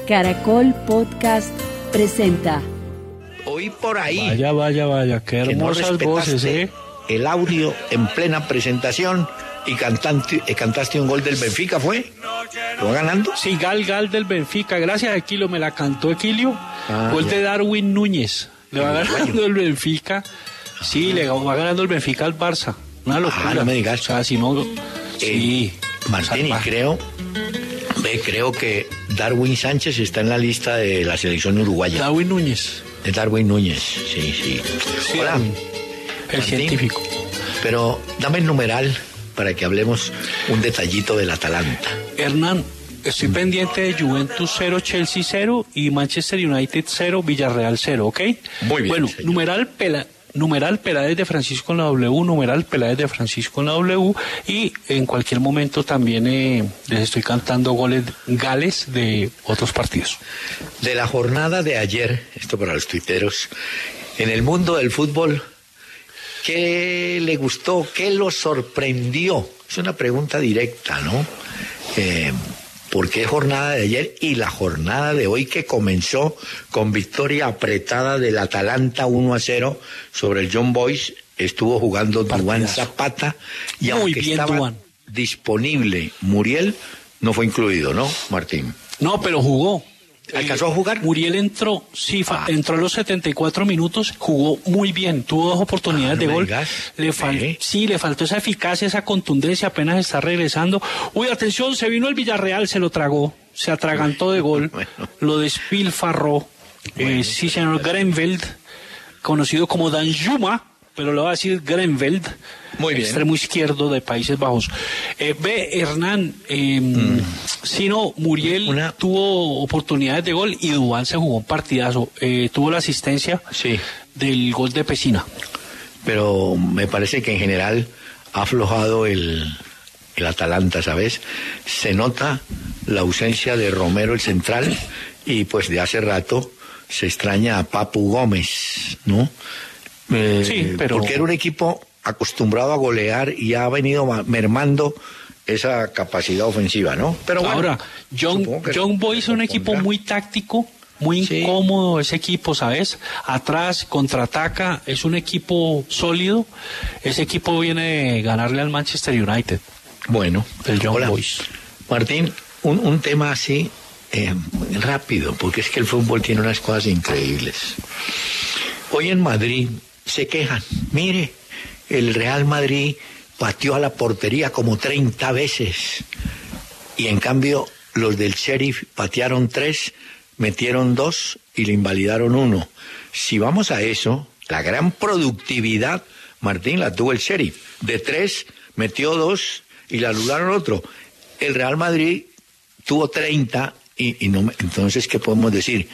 Caracol Podcast presenta. Oí por ahí. Vaya, qué hermosas no voces, el audio en plena presentación y cantaste un gol del Benfica, ¿fue? ¿Lo va ganando? Sí, Gal del Benfica. Gracias, Equilio, me la cantó Equilio. Gol de Darwin Núñez. Le va ganando el Benfica. Sí, le va ganando el Benfica al Barça. Una locura. No me digas. O sea, si no... Sí. Martín, y creo que Darwin Sánchez está en la lista de la selección uruguaya. Darwin Núñez. De Darwin Núñez, sí. Hola, el Martín, científico. Pero dame el numeral para que hablemos un detallito del Atalanta. Hernán, estoy pendiente de Juventus 0, Chelsea 0 y Manchester United 0, Villarreal 0, ¿ok? Muy bien. Bueno, señor. numeral Peláez de Francisco en la W, numeral Peláez de Francisco en la W, y en cualquier momento también les estoy cantando gales de otros partidos. De la jornada de ayer, esto para los tuiteros, en el mundo del fútbol, ¿qué le gustó? ¿Qué lo sorprendió? Es una pregunta directa, ¿no? ¿Por qué jornada de ayer y la jornada de hoy que comenzó con victoria apretada del Atalanta 1-0 sobre el Young Boys? Estuvo jugando Duván Zapata y muy aunque bien, estaba Duván disponible Muriel, no fue incluido, ¿no, Martín? No, pero jugó. ¿Alcanzó a jugar? Muriel entró, entró a los 74 minutos, jugó muy bien, tuvo 2 oportunidades de gol. Le faltó esa eficacia, esa contundencia, apenas está regresando. Uy, atención, se vino el Villarreal, se lo tragó, se atragantó de gol, lo despilfarró. Sí, señor Grenveld, conocido como Danjuma, pero lo va a decir Grenveld, muy bien, extremo izquierdo de Países Bajos. Hernán, sí, no, Muriel tuvo oportunidades de gol y Duván se jugó un partidazo. Tuvo la asistencia del gol de Pesina. Pero me parece que en general ha aflojado el Atalanta, ¿sabes? Se nota la ausencia de Romero, el central, y pues de hace rato se extraña a Papu Gómez, ¿no? Sí, pero... Porque era un equipo acostumbrado a golear y ha venido mermando esa capacidad ofensiva, ¿no? Pero bueno, ahora, Young Boys es un equipo muy táctico, muy incómodo ese equipo, ¿sabes? Atrás, contraataca, es un equipo sólido. Ese equipo viene de ganarle al Manchester United. Bueno, el Young Boys. Martín, un tema así rápido, porque es que el fútbol tiene unas cosas increíbles. Hoy en Madrid se quejan, mire, el Real Madrid pateó a la portería como 30 veces y en cambio los del Sheriff patearon 3, metieron 2 y le invalidaron 1. Si vamos a eso, la gran productividad, Martín, la tuvo el Sheriff. De 3 metió 2 y le anularon otro. El Real Madrid tuvo 30 y no, entonces, ¿qué podemos decir?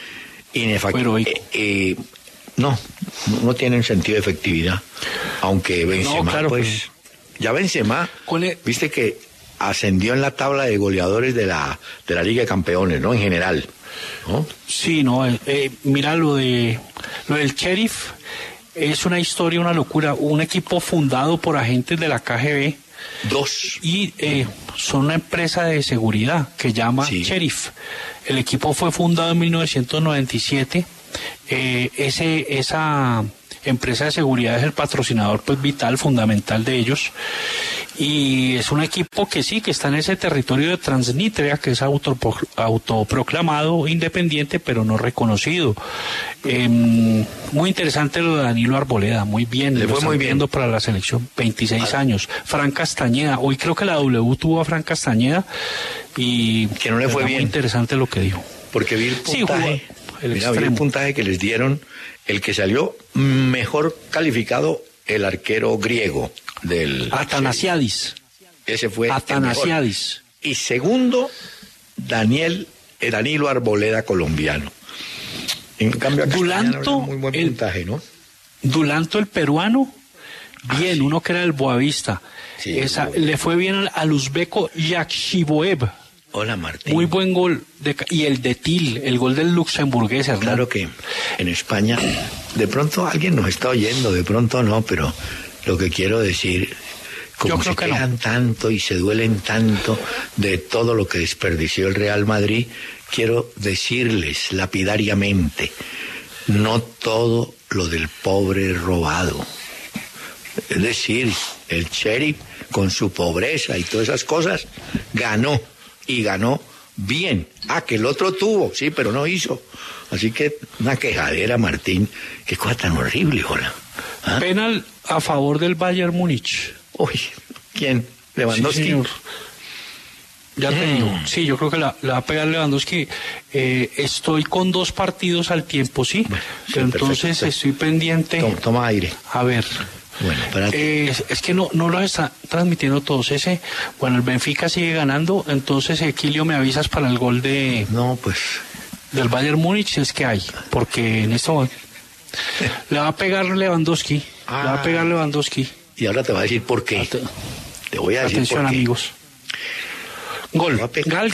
No tienen sentido de efectividad, aunque Benzema, ya Benzema, viste que ascendió en la tabla de goleadores de la Liga de Campeones, ¿no? En general, ¿no? Sí, mira lo del Sheriff, es una historia, una locura, un equipo fundado por agentes de la KGB. 2. Y son una empresa de seguridad que llama Sheriff. El equipo fue fundado en 1997. Esa empresa de seguridad es el patrocinador vital, fundamental de ellos, y es un equipo que está en ese territorio de Transnistria, que es autoproclamado independiente pero no reconocido. Muy interesante lo de Danilo Arboleda, muy bien, le fue muy bien para la selección, 26 años. Fran Castañeda, hoy creo que la W tuvo a Fran Castañeda y que no le fue bien. Muy interesante lo que dijo, porque vi el puntaje. Vi el puntaje que les dieron, el que salió mejor calificado, el arquero griego del Atanasiadis. Ese fue Atanasiadis. Y segundo, Danilo Arboleda, colombiano. En cambio, Dulanto, muy buen puntaje, ¿no? Dulanto, el peruano, bien, uno que era del Boavista. Le fue bien al uzbeco Yakshiboev. Hola, Martín. Muy buen gol. Y el de Til, el gol del luxemburgués, ¿no? Claro que en España, de pronto alguien nos está oyendo, de pronto no, pero lo que quiero decir, como se quejan tanto y se duelen tanto de todo lo que desperdició el Real Madrid, quiero decirles lapidariamente, no todo lo del pobre es robado. Es decir, el Sheriff, con su pobreza y todas esas cosas, ganó, y ganó bien. Que el otro tuvo, sí, pero no hizo. Así que una quejadera, Martín, qué cosa tan horrible, hola. Penal a favor del Bayern Múnich. Uy, ¿quién? ¿Lewandowski? Sí, señor. Ya te digo, sí, yo creo que la va a pegar Lewandowski. Estoy con 2 partidos al tiempo, ¿sí? Bueno, pero entonces perfecto. Estoy pendiente. Toma aire. A ver. Bueno, es que no los está transmitiendo todos. Bueno, el Benfica sigue ganando, entonces Equilio, me avisas para el gol de... No, pues... Del Bayern Múnich, es que hay, porque en esto le va a pegar Lewandowski. Le va a pegar Lewandowski. Y ahora te va a decir por qué. Te voy a decir atención, por qué. Amigos. Gol. Gal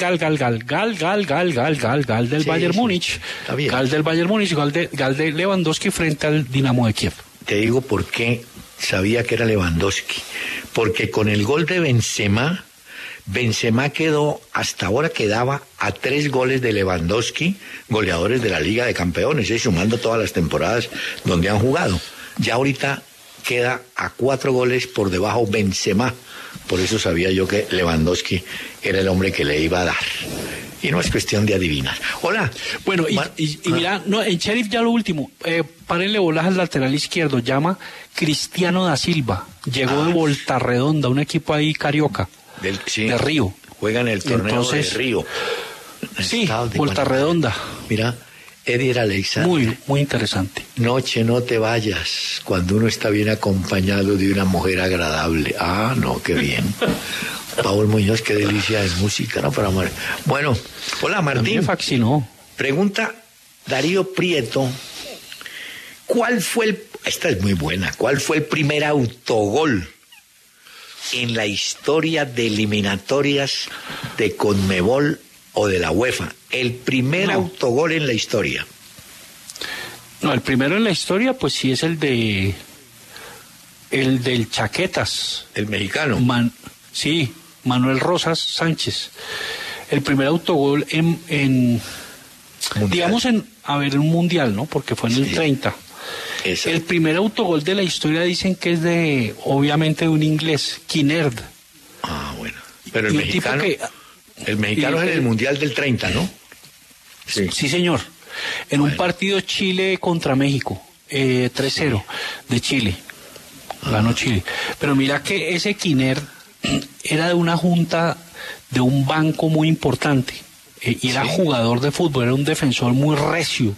del Bayern Múnich. Gal del Bayern Múnich, gal de Lewandowski frente al Dinamo de Kiev. Te digo por qué sabía que era Lewandowski. Porque con el gol de Benzema quedó, hasta ahora quedaba a 3 goles de Lewandowski, goleadores de la Liga de Campeones, sumando todas las temporadas donde han jugado. Ya ahorita queda a 4 goles por debajo Benzema. Por eso sabía yo que Lewandowski era el hombre que le iba a dar. Y no es cuestión de adivinar. Hola. Bueno, y mira, no, en Sheriff ya lo último. Párenle bolas al lateral izquierdo. Llama Cristiano da Silva. Llegó de Volta Redonda, un equipo ahí carioca. De Río. Juegan el torneo de Río. Sí, Volta Redonda. Mira, Eddie Alexander. Muy interesante. Noche, no te vayas cuando uno está bien acompañado de una mujer agradable. No, qué bien. Paul Muñoz, qué delicia de música, ¿no? Para amor. Bueno, hola Martín. Me fascinó. Pregunta Darío Prieto. Esta es muy buena. ¿Cuál fue el primer autogol en la historia de eliminatorias de Conmebol o de la UEFA? El primer autogol en la historia. No, el primero en la historia, pues sí es el del Chaquetas. El mexicano. Sí, Manuel Rosas Sánchez. El primer autogol en digamos, en un mundial, ¿no? Porque fue en el 30. Exacto. El primer autogol de la historia dicen que es obviamente de un inglés, Kinerd. Bueno. Pero el mexicano, el mexicano es en el mundial del 30, ¿no? Sí, señor. En un partido Chile contra México, 3-0 de Chile. Ganó Chile. Pero mira que ese Kinerd era de una junta de un banco muy importante. Y era jugador de fútbol, era un defensor muy recio,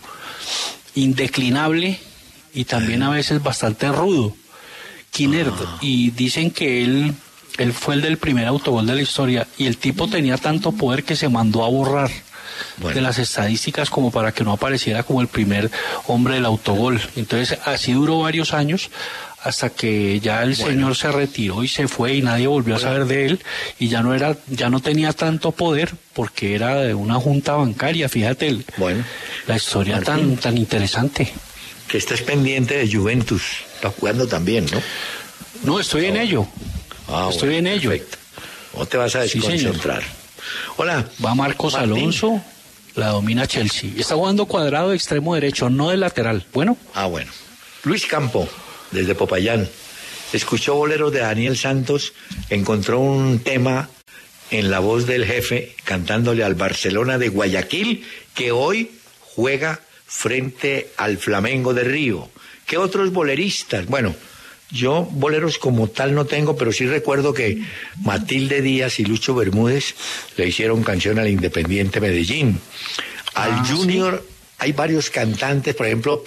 indeclinable y también a veces bastante rudo. Kinerd. Y dicen que él fue el del primer autogol de la historia, y el tipo tenía tanto poder que se mandó a borrar de las estadísticas como para que no apareciera como el primer hombre del autogol. Entonces así duró varios años hasta que ya el señor se retiró y se fue y nadie volvió a saber de él, y ya no tenía tanto poder porque era de una junta bancaria. Fíjate la historia Martín, tan interesante. Que estés pendiente de Juventus, está jugando también, ¿no? No, estoy en ello. Estoy en ello. Perfecto. No te vas a desconcentrar. Hola. Va Marcos Martín. Alonso, la domina Chelsea. Está jugando Cuadrado de extremo derecho, no de lateral. Bueno. Bueno. Luis Campo, desde Popayán. Escuchó boleros de Daniel Santos, encontró un tema en la voz del jefe cantándole al Barcelona de Guayaquil, que hoy juega frente al Flamengo de Río. ¿Qué otros boleristas? Bueno, yo boleros como tal no tengo, pero sí recuerdo que Matilde Díaz y Lucho Bermúdez le hicieron canción al Independiente Medellín. Al Junior hay varios cantantes, por ejemplo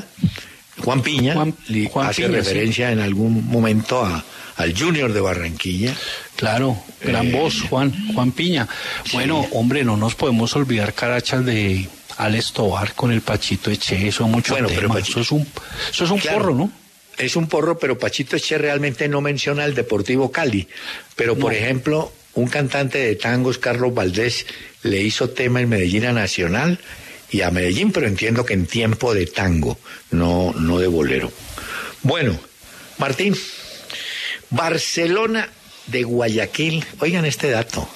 Juan Piña hace referencia en algún momento al Junior de Barranquilla. Claro, gran voz, Juan Piña. Bueno, hombre, no nos podemos olvidar carachas de Alex Tobar con el Pachito Eche, eso mucho tema. Pero eso es un claro, porro, ¿no? Es un porro, pero Pachito Eche realmente no menciona el Deportivo Cali. Pero, por ejemplo, un cantante de tangos, Carlos Valdés, le hizo tema en Medellín a Nacional y a Medellín, pero entiendo que en tiempo de tango, no de bolero. Bueno, Martín, Barcelona de Guayaquil, oigan este dato,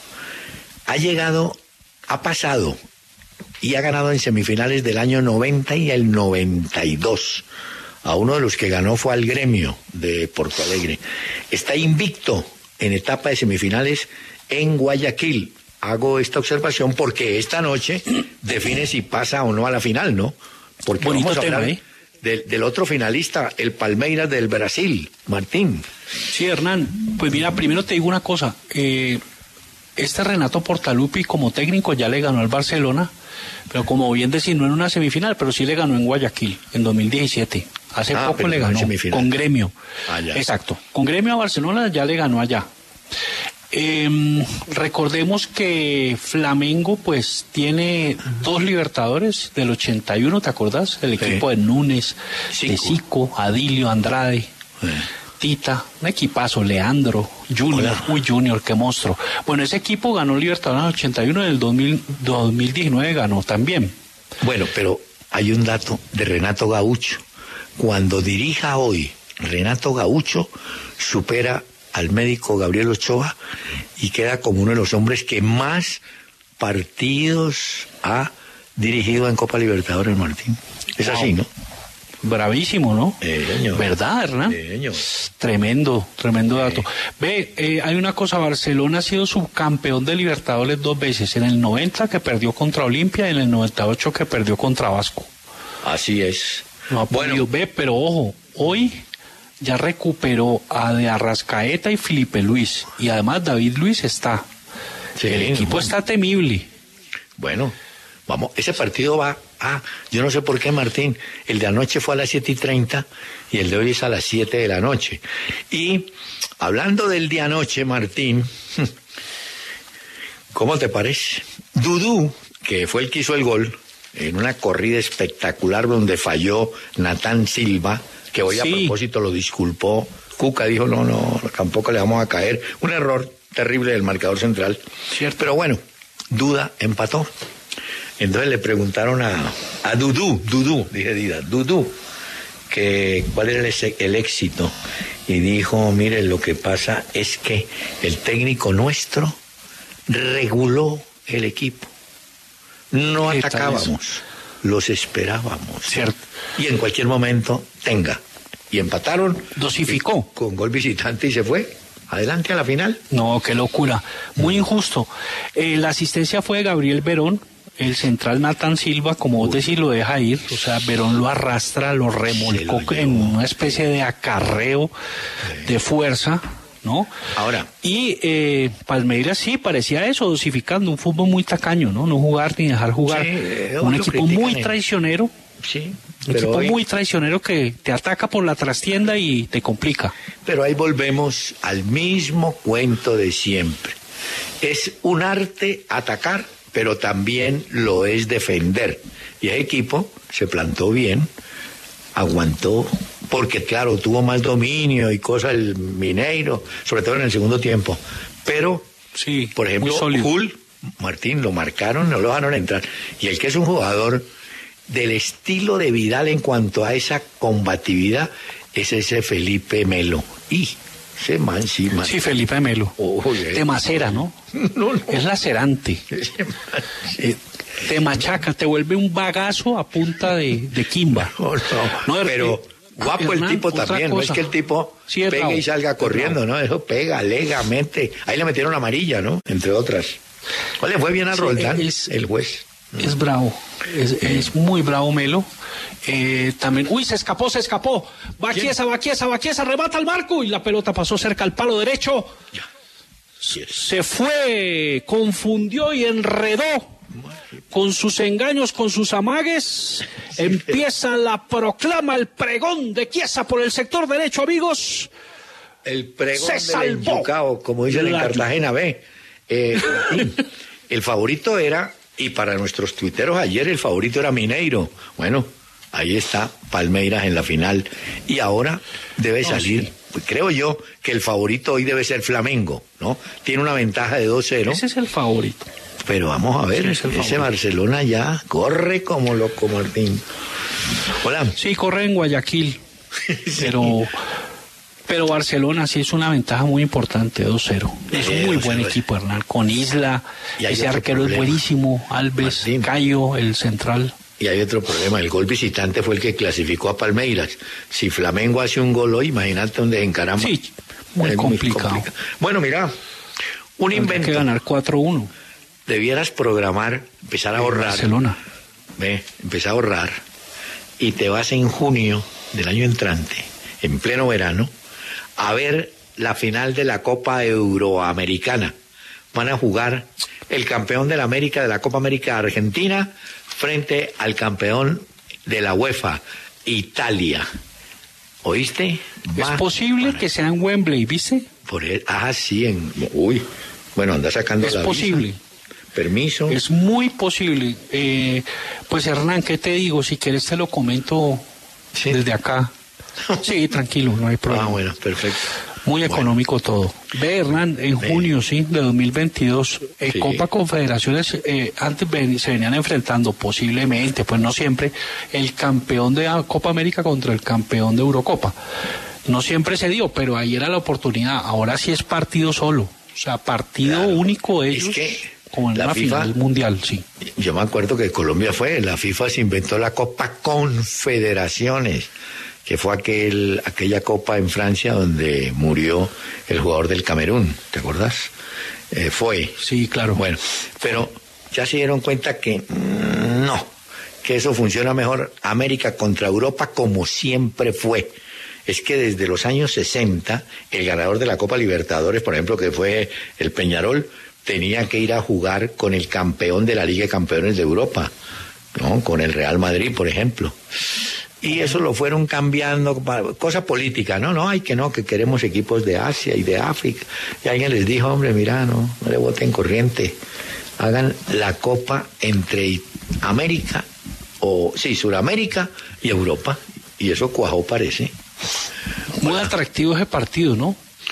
ha pasado y ha ganado en semifinales del año 90 y el 92. A uno de los que ganó fue al Gremio de Porto Alegre. Está invicto en etapa de semifinales en Guayaquil. Hago esta observación porque esta noche define si pasa o no a la final, ¿no? Porque bonito vamos a hablar tema, del otro finalista, el Palmeiras del Brasil, Martín. Sí, Hernán, pues mira, primero te digo una cosa, este Renato Portaluppi como técnico ya le ganó al Barcelona, pero como bien decís, no en una semifinal, pero sí le ganó en Guayaquil, en 2017. Hace poco le ganó con Gremio. Exacto, con Gremio a Barcelona ya le ganó allá. Recordemos que Flamengo pues tiene 2 Libertadores del 81, ¿te acordás? El equipo de Núñez, de Zico, Adilio, Andrade, Tita, un equipazo, Leandro, Junior, qué monstruo. Bueno, ese equipo ganó Libertadores en el 81, en el 2019 ganó también. Bueno, pero hay un dato de Renato Gaucho. Cuando dirija hoy, Renato Gaucho supera al médico Gabriel Ochoa y queda como uno de los hombres que más partidos ha dirigido en Copa Libertadores, Martín. Es así, ¿no? Bravísimo, ¿no? Señor. ¿Verdad, Hernán? Señor. Tremendo dato. Hay una cosa, Barcelona ha sido subcampeón de Libertadores 2 veces, en el 90 que perdió contra Olimpia y en el 98 que perdió contra Vasco. Así es. No ha podido, pero ojo, hoy ya recuperó a De Arrascaeta y Felipe Luis, y además David Luis está. Sí, el equipo está temible. Bueno, vamos, ese partido va yo no sé por qué, Martín, el de anoche fue a las 7:30 y el de hoy es a las 7 de la noche. Y hablando del de anoche, Martín, ¿cómo te parece? Dudú, que fue el que hizo el gol, en una corrida espectacular donde falló Natán Silva, que hoy a propósito lo disculpó. Cuca dijo, no, tampoco le vamos a caer. Un error terrible del marcador central. Cierto. Pero bueno, Duda empató. Entonces le preguntaron a Dudú, que cuál era el éxito. Y dijo, mire, lo que pasa es que el técnico nuestro reguló el equipo. No atacábamos, los esperábamos. Cierto. Y en cualquier momento, y empataron. Dosificó. Con gol visitante y se fue. Adelante a la final. No, qué locura. Muy injusto. La asistencia fue de Gabriel Verón. El central Natán Silva, como vos decís, lo deja ir. O sea, Verón lo arrastra, lo remolcó en una especie de acarreo de fuerza, ¿no? Ahora. Y Palmeiras sí parecía eso, dosificando un fútbol muy tacaño, ¿no? No jugar ni dejar jugar. Sí, un equipo muy traicionero. Sí. Un equipo muy traicionero que te ataca por la trastienda y te complica. Pero ahí volvemos al mismo cuento de siempre. Es un arte atacar, pero también lo es defender. Y el equipo se plantó bien, aguantó, porque claro, tuvo más dominio y cosas el Mineiro, sobre todo en el segundo tiempo. Pero, sí, por ejemplo, Martín, lo marcaron, no lo dejaron entrar. Y el que es un jugador del estilo de Vidal en cuanto a esa combatividad es ese Felipe Melo. Y ese man, sí, man. Sí, Felipe Melo. Te macera, ¿no? No. Es lacerante. Te machaca, te vuelve un bagazo a punta de quimba. No, pero guapo el tipo también, no es que el tipo pegue y salga corriendo, ¿no? Eso pega, alegremente. Ahí le metieron amarilla, ¿no? Entre otras. Le fue bien a Roldán, el juez. Es bravo, es muy bravo Melo. También, se escapó. Baquiesa, remata al marco y la pelota pasó cerca al palo derecho. Se fue, confundió y enredó con sus engaños, con sus amagues. Empieza la proclama, el pregón de Chiesa por el sector derecho, amigos. El pregón del Yucao, como dicen en Cartagena, ve. El favorito era, y para nuestros tuiteros ayer, el favorito era Mineiro. Bueno, ahí está Palmeiras en la final. Y ahora debe salir, creo yo, que el favorito hoy debe ser Flamengo, ¿no? Tiene una ventaja de 2-0. Ese es el favorito. Pero vamos a ver, ese Barcelona ya corre como loco, Martín. Hola. Sí, corre en Guayaquil. Sí. Pero Pero Barcelona sí es una ventaja muy importante, 2-0. Es un muy buen equipo, Hernán, con Isla, ese arquero es buenísimo, Alves, Martín. Cayo, el central. Y hay otro problema, el gol visitante fue el que clasificó a Palmeiras. Si Flamengo hace un gol hoy, imagínate dónde encaramos. Sí, muy complicado. Bueno, mira, un invento. Hay que ganar 4-1. Debieras programar, empezar a ahorrar. Barcelona. Empezar a ahorrar y te vas en junio del año entrante, en pleno verano, a ver la final de la Copa Euroamericana. Van a jugar el campeón de la América, de la Copa América Argentina, frente al campeón de la UEFA, Italia. ¿Oíste? Es posible que sea en Wembley, ¿viste? Sí, bueno, anda sacando la visa. Es posible. Permiso. Es muy posible. Pues Hernán, ¿qué te digo? Si quieres te lo comento desde acá. Sí, tranquilo, no hay problema. Bueno, perfecto. Muy económico todo. Ve, Hernán, en junio, de 2022, Copa Confederaciones, antes se venían enfrentando posiblemente, pues no siempre, el campeón de Copa América contra el campeón de Eurocopa. No siempre se dio, pero ahí era la oportunidad. Ahora sí es partido solo, o sea, partido único de ellos. Es que como en la final mundial, sí. Yo me acuerdo que Colombia la FIFA se inventó la Copa Confederaciones, que fue aquella copa en Francia donde murió el jugador del Camerún, ¿te acuerdas? Fue. Sí, claro. Bueno, pero ya se dieron cuenta que no, que eso funciona mejor América contra Europa como siempre fue. Es que desde los años 60, el ganador de la Copa Libertadores, por ejemplo, que fue el Peñarol, tenía que ir a jugar con el campeón de la Liga de Campeones de Europa, ¿no? Con el Real Madrid, por ejemplo. Y eso lo fueron cambiando, cosa política, que queremos equipos de Asia y de África. Y alguien les dijo, hombre, mira, no le voten corriente, hagan la copa entre América, Suramérica y Europa. Y eso cuajó, parece. Muy atractivo ese partido, ¿no?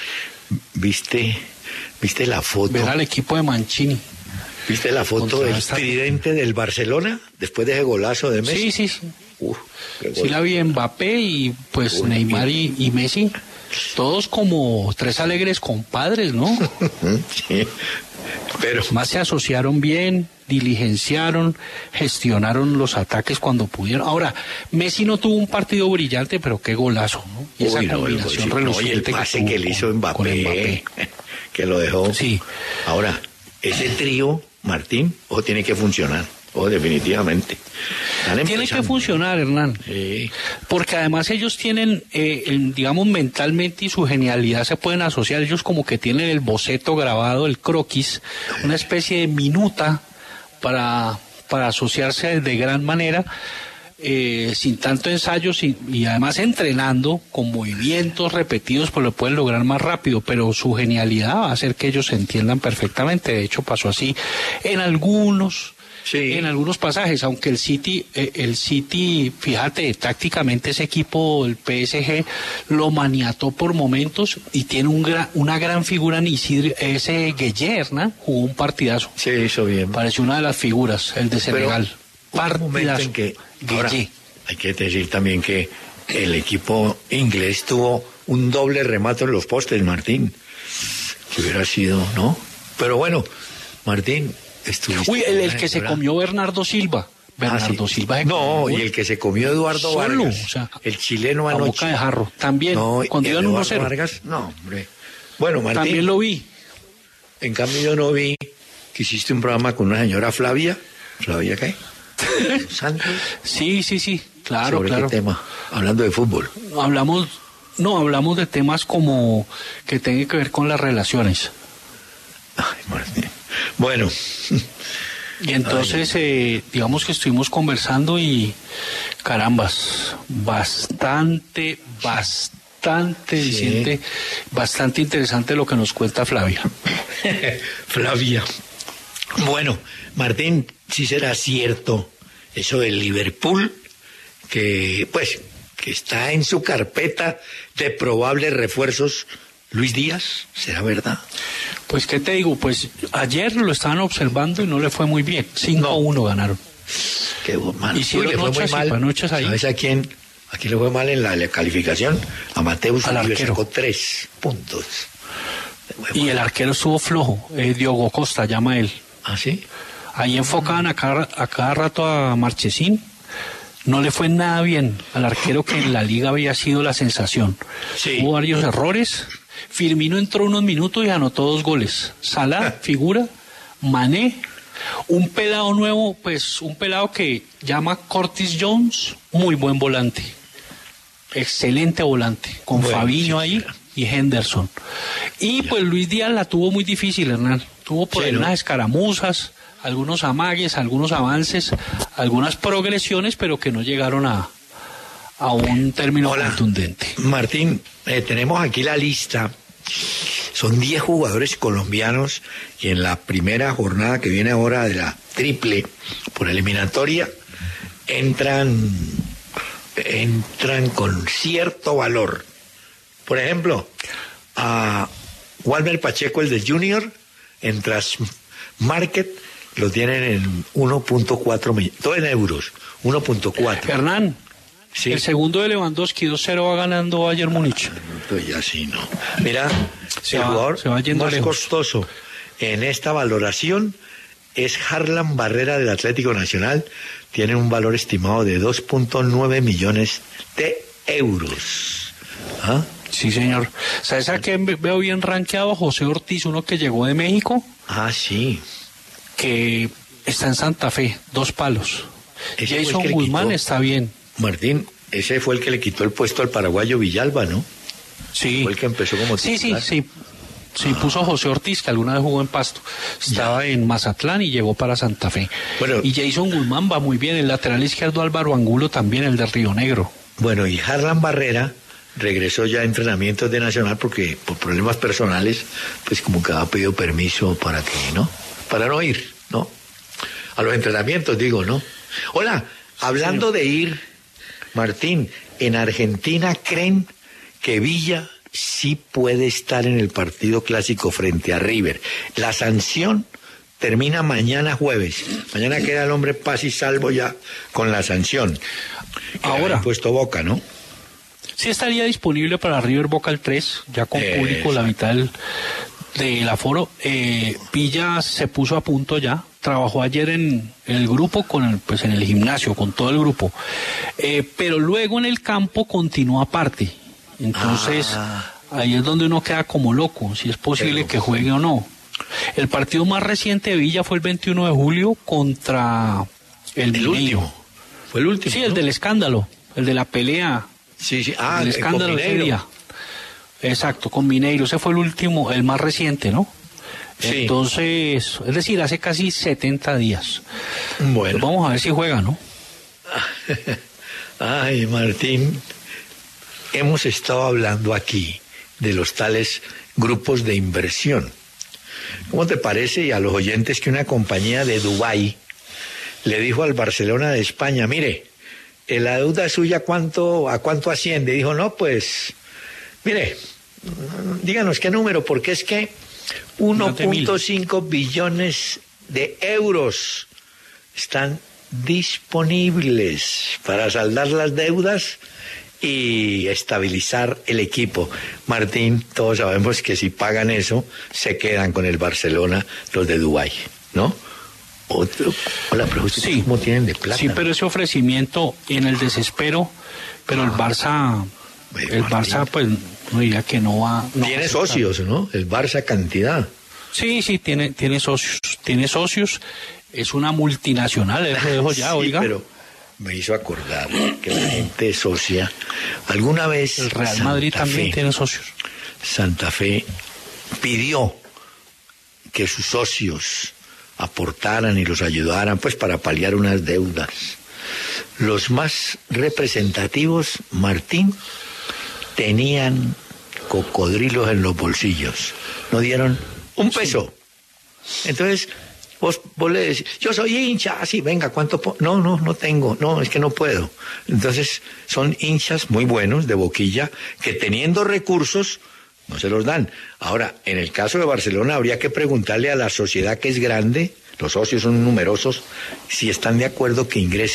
¿Viste la foto? Ver al equipo de Mancini. ¿Viste la foto del tridente del Barcelona después de ese golazo de Messi? Sí. Sí la vi, Mbappé y pues Neymar y Messi, todos como tres alegres compadres, ¿no? Sí, pero más se asociaron bien, diligenciaron, gestionaron los ataques cuando pudieron. Ahora, Messi no tuvo un partido brillante, pero qué golazo, ¿no? Y esa combinación reluciente y el pase que le hizo Mbappé, que lo dejó. Sí. Ahora, ese trío, Martín, tiene que funcionar. Definitivamente. Tiene que funcionar, Hernán. Sí. Porque además ellos tienen, digamos, mentalmente y su genialidad se pueden asociar. Ellos como que tienen el boceto grabado, el croquis, una especie de minuta para asociarse de gran manera, sin tanto ensayo y además entrenando con movimientos repetidos, pues lo pueden lograr más rápido. Pero su genialidad va a hacer que ellos se entiendan perfectamente. De hecho, pasó así en algunos pasajes, aunque el City, fíjate, tácticamente ese equipo, el PSG, lo maniató por momentos y tiene una gran figura en Isidre, ese Gueye, ¿no? Jugó un partidazo. Sí, hizo bien. Pareció una de las figuras, el de Senegal. Partidazo. En que ahora, hay que decir también que el equipo inglés tuvo un doble remate en los postes, Martín. Que hubiera sido, ¿no? Pero bueno, Martín, el que se comió Bernardo Silva. Silva. No, y el que se comió Eduardo Vargas. O sea, el chileno anoche. Boca de jarro. También, cuando iban 1-0. Vargas, no, hombre. Bueno, Martín. También lo vi. En cambio, yo no vi que hiciste un programa con una señora Flavia. ¿Flavia qué? ¿Santos? Sí, claro, ¿Sobre claro. qué tema? Hablando de fútbol. Hablamos de temas como que tengan que ver con las relaciones. Ay, Martín. Bueno. Y entonces, digamos que estuvimos conversando y carambas, bastante decente, bastante interesante lo que nos cuenta Flavia. Flavia. Bueno, Martín, sí será cierto eso del Liverpool, que está en su carpeta de probables refuerzos. Luis Díaz, ¿será verdad? Pues, ¿qué te digo? Pues ayer lo estaban observando y no le fue muy bien. 5-1 ganaron. Qué mal. Hicieron le fue muy mal. Noches ahí. ¿Sabes a quién Aquí le fue mal en la calificación. A Mateus Uribe sacó 3 puntos. Y el arquero estuvo flojo, Diogo Costa, llama él. ¿Ah, sí? Ahí enfocaban a cada rato a Marchesín. No le fue nada bien al arquero que en la liga había sido la sensación. Sí. Hubo varios errores. Firmino entró unos minutos y anotó 2 goles. Salah, figura. Mané. Un pelado nuevo, pues un pelado que llama Curtis Jones. Muy buen volante. Excelente volante. Con Fabinho ahí y Henderson. Y pues Luis Díaz la tuvo muy difícil, Hernán. Tuvo por ahí unas escaramuzas, algunos amagues, algunos avances, algunas progresiones, pero que no llegaron a un término contundente. Martín, tenemos aquí la lista. Son 10 jugadores colombianos y en la primera jornada que viene ahora de la triple por eliminatoria entran con cierto valor. Por ejemplo, a Walmer Pacheco, el de Junior, en Transmarket lo tienen en 1.4 millones, todo en euros, 1.4. Hernán, sí. El segundo de Lewandowski 2-0 va ganando Bayern Múnich. Pues ya sí, no. Mira, se el jugador va yendo más lejos. costoso en esta valoración es Harlan Barrera del Atlético Nacional. Tiene un valor estimado de 2.9 millones de euros. ¿Ah? Sí, señor. ¿Sabes a quién veo bien rankeado? José Ortiz, uno que llegó de México. Ah, sí. Que está en Santa Fe, 2 palos. Jason Guzmán está bien. Martín, ese fue el que le quitó el puesto al paraguayo Villalba, ¿no? Sí. Fue el que empezó como titular. Sí, puso José Ortiz, que alguna vez jugó en Pasto. Estaba en Mazatlán y llegó para Santa Fe. Bueno, y Jason Guzmán va muy bien. El lateral izquierdo Álvaro Angulo también, el de Río Negro. Bueno, y Harlan Barrera regresó ya a entrenamientos de Nacional porque por problemas personales, pues como que había pedido permiso para no ir, ¿no? A los entrenamientos, digo, ¿no? Hola, hablando de ir, Martín, en Argentina creen que Villa sí puede estar en el partido clásico frente a River. La sanción termina mañana jueves. Mañana queda el hombre paz y salvo ya con la sanción. Ahora. Puesto Boca, ¿no? Sí estaría disponible para River Boca el 3, ya con público, la mitad del aforo. Villa se puso a punto ya. Trabajó ayer en el grupo, en el gimnasio, con todo el grupo. Pero luego en el campo continuó aparte. Entonces, ahí es donde uno queda como loco, si es posible que juegue o no. El partido más reciente de Villa fue el 21 de julio contra el Mineiro. Último. Fue el último. Sí, ¿no? El del escándalo, el de la pelea. Sí. El escándalo ese día. Exacto, con Mineiro. Ese fue el último, el más reciente, ¿no? Sí. Entonces, es decir, hace casi 70 días. Bueno. Pues vamos a ver si juega, ¿no? Ay, Martín, hemos estado hablando aquí de los tales grupos de inversión. ¿Cómo te parece, y a los oyentes, que una compañía de Dubái le dijo al Barcelona de España, mire, la deuda suya, ¿a cuánto asciende? Dijo, no, pues, mire, díganos qué número, porque es que 1.5 billones de euros están disponibles para saldar las deudas y estabilizar el equipo. Martín, todos sabemos que si pagan eso, se quedan con el Barcelona los de Dubái, ¿no? Hola, pero sí, ¿cómo tienen de plata? Sí, pero ese ofrecimiento en el desespero, pero el Barça, pues, no diría que no va. No tiene socios, ¿no? El Barça cantidad. Sí, tiene socios, es una multinacional, lo dejo ya, sí, oiga. Pero me hizo acordar que la gente socia, alguna vez el Real Madrid también tiene socios. Santa Fe pidió que sus socios aportaran y los ayudaran, pues, para paliar unas deudas. Los más representativos, Martín, tenían cocodrilos en los bolsillos, no dieron un peso. Entonces vos le decís, yo soy hincha, así, venga, ¿cuánto? No tengo, no, es que no puedo. Entonces son hinchas muy buenos de boquilla que, teniendo recursos, no se los dan. Ahora, en el caso de Barcelona habría que preguntarle a la sociedad, que es grande, los socios son numerosos, si están de acuerdo que ingrese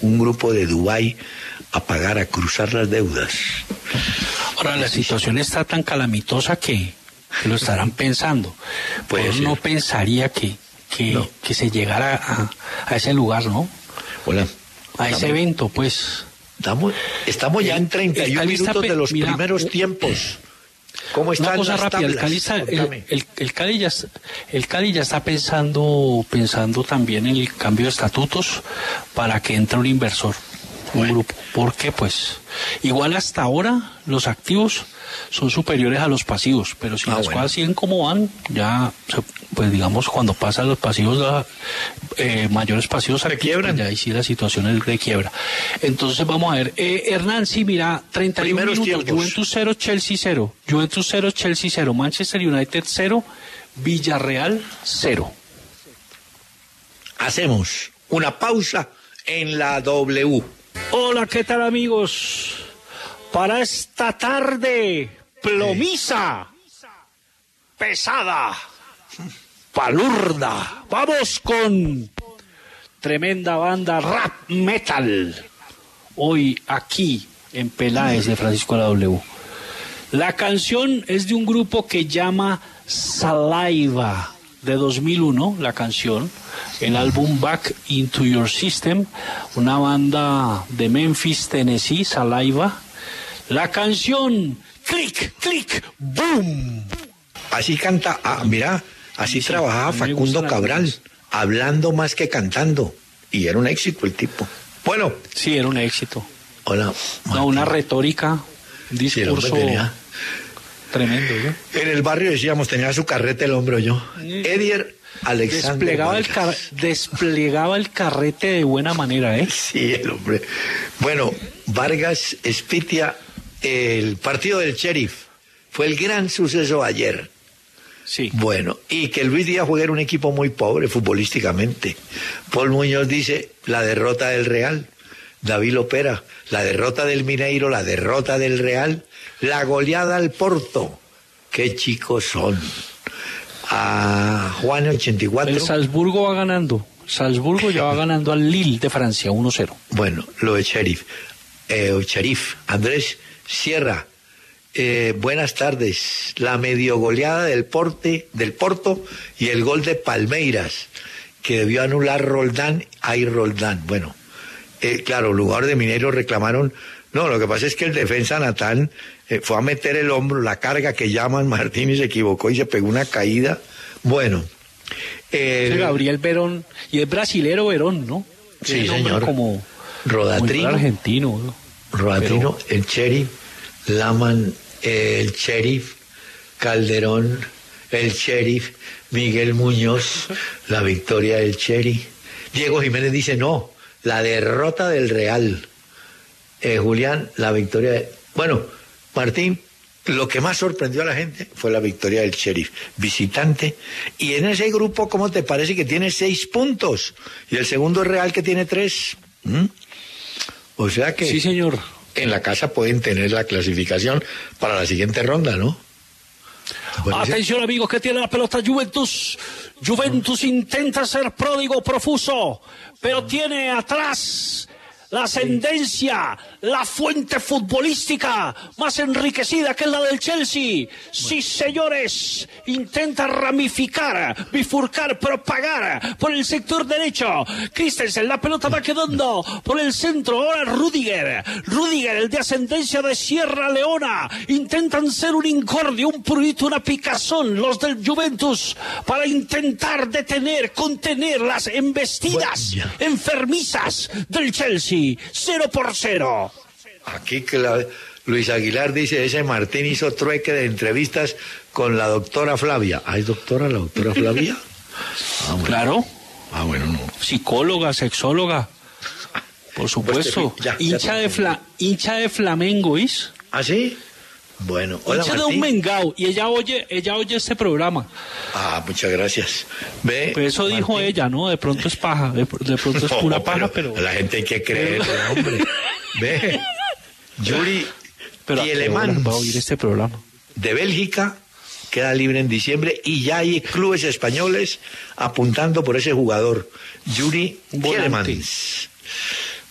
un grupo de Dubái a pagar, a cruzar las deudas. Ahora, la situación está tan calamitosa que lo estarán pensando. Pues no pensaría que se llegara a ese lugar, ¿no? Hola. A ese evento, pues. Estamos ya en 31 minutos de los primeros tiempos. ¿Cómo están las tablas? El Cali ya está pensando también en el cambio de estatutos para que entre un inversor, un grupo. ¿Por qué? Pues igual hasta ahora los activos son superiores a los pasivos, pero si las cosas siguen como van, ya, pues digamos, cuando pasan los pasivos, mayores pasivos activos, quiebran. Ya ahí sí la situación es de quiebra. Entonces vamos a ver, Hernán, sí, mira, 31 minutos, tiempos. Juventus 0, Chelsea 0, Juventus 0, Chelsea 0, Manchester United 0, Villarreal 0. Hacemos una pausa en la W. Hola, ¿qué tal, amigos? Para esta tarde, plomiza, pesada, palurda. Vamos con tremenda banda rap metal. Hoy aquí en Peláez de Francisco la W. La canción es de un grupo que llama Saliva, de 2001, la canción. El álbum Back Into Your System, una banda de Memphis, Tennessee, Saliva. La canción Click, Click, Boom. Así canta, mira, así sí, trabajaba Facundo Cabral, hablando más que cantando. Y era un éxito el tipo. Bueno. Sí, era un éxito. Hola. No, una retórica, un discurso tremendo, ¿no? En el barrio decíamos, tenía su carrete el hombro yo. Edier Alexander desplegaba el carrete de buena manera, ¿eh? Sí, el hombre. Bueno, Vargas Espitia, el partido del Sheriff, fue el gran suceso ayer. Sí. Bueno, y que Luis Díaz juega en un equipo muy pobre futbolísticamente. Paul Muñoz dice, la derrota del Real. David Lopera, la derrota del Mineiro, la derrota del Real, la goleada al Porto. Qué chicos son. A Juan 84. El Salzburgo va ganando. Salzburgo ya va ganando al Lille de Francia 1-0. Bueno, lo de Sheriff. Andrés Sierra. Buenas tardes. La medio goleada del Porto y el gol de Palmeiras, que debió anular Roldán. Bueno, claro, los jugadores de Mineiro reclamaron. No, lo que pasa es que el defensa Natán fue a meter el hombro, la carga que llaman, Martínez se equivocó y se pegó una caída. Bueno. Gabriel Verón, y el brasilero Verón, ¿no? Sí, señor. Como Rodatrino. Como argentino, ¿no? Rodatrino, pero... el Sheriff, Laman, el Sheriff, Calderón, el Sheriff, Miguel Muñoz, la victoria del Sheriff. Diego Jiménez dice no, la derrota del Real. Julián, la victoria Bueno, Martín, lo que más sorprendió a la gente fue la victoria del Sheriff, visitante. Y en ese grupo, ¿cómo te parece que tiene 6 puntos? Y el segundo es Real, que tiene 3. O sea que... Sí, señor. En la casa pueden tener la clasificación para la siguiente ronda, ¿no? Atención, amigos, que tiene la pelota Juventus. Juventus intenta ser pródigo, profuso, pero tiene atrás la ascendencia, la fuente futbolística más enriquecida, que es la del Chelsea. Sí, señores, intenta ramificar, bifurcar, propagar por el sector derecho. Christensen, la pelota va quedando por el centro. Ahora Rudiger, el de ascendencia de Sierra Leona. Intentan ser un incordio, un prurito, una picazón los del Juventus para intentar contener las embestidas enfermizas del Chelsea. 0-0. Aquí que Luis Aguilar dice, ese Martín hizo trueque de entrevistas con la doctora Flavia. ¿Es doctora la doctora Flavia? Bueno. Claro. Bueno, no. Psicóloga, sexóloga. Por supuesto. Hincha de Flamengo, ¿is? ¿Ah, sí? Bueno, hola, hincha Martín. De un Mengao, y ella oye este programa. Muchas gracias. Pues eso Martín. Dijo ella, ¿no? De pronto es paja, de pronto es pura paja, pero... La gente hay que creerle, hombre. Ve, Yuri Tielemans va a oír este programa. De Bélgica queda libre en diciembre y ya hay clubes españoles apuntando por ese jugador, Yuri Tielemans.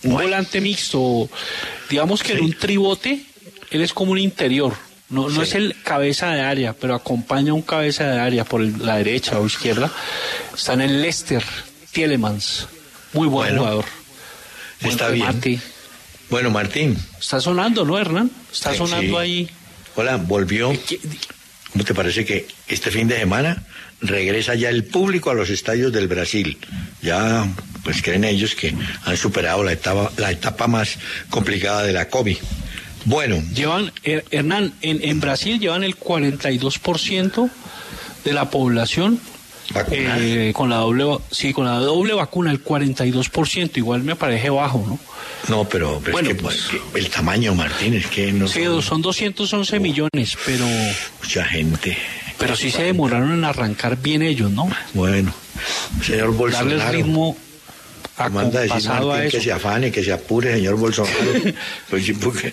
un volante mixto, digamos que en un tribote, él es como un interior, no es el cabeza de área, pero acompaña a un cabeza de área por la derecha o izquierda. Está en el Leicester, Tielemans, muy buen jugador. Está bien. Bueno, Martín. Está sonando, ¿no, Hernán? Está sonando ahí. Hola, volvió. ¿Cómo te parece que este fin de semana regresa ya el público a los estadios del Brasil? Ya, pues creen ellos que han superado la etapa más complicada de la COVID. Bueno. Llevan, Hernán, en Brasil llevan el 42% de la población con la doble vacuna, el 42%, igual me parece bajo, ¿no? No, pero bueno, es que el tamaño, Martín, es que no... Sí, son 211 millones, pero... Mucha gente. Pero sí se demoraron en arrancar bien ellos, ¿no? Bueno, señor Bolsonaro... Darle el ritmo manda a decir Martín que se afane, que se apure, señor Bolsonaro. Pues,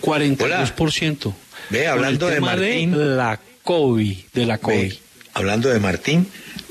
42%. Ve, hablando de Martín... De la COVID. Hablando de Martín